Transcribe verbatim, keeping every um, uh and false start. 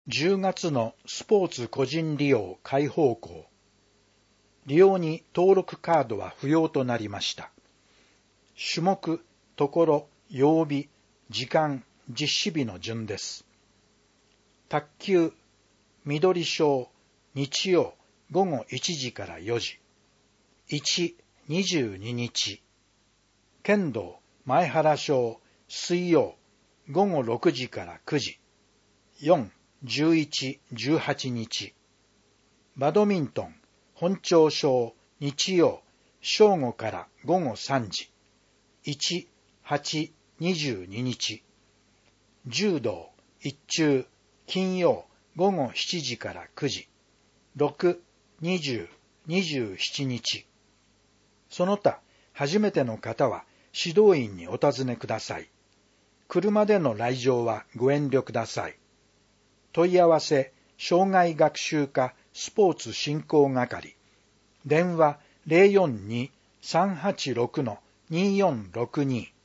じゅうがつのスポーツ個人利用開放校。利用に登録カードは不要となりました。種目、ところ、曜日、時間、実施日の順です。卓球、緑賞、日曜、午後いちじからよじ。いち、にじゅうににち。剣道、前原賞、水曜、午後ろくじからくじ。よん、じゅういち、じゅうはちにち。バドミントン、本町賞、日曜、正午から午後さんじ。いち、はち、にじゅうににち。柔道、一中、金曜、午後しちじからくじ。ろく、にじゅう、にじゅうしちにち。その他、初めての方は指導員にお尋ねください。車での来場はご遠慮ください。問い合わせ、障害学習課スポーツ振興係。電話 ゼロよんに さんはちろく にーよんろくに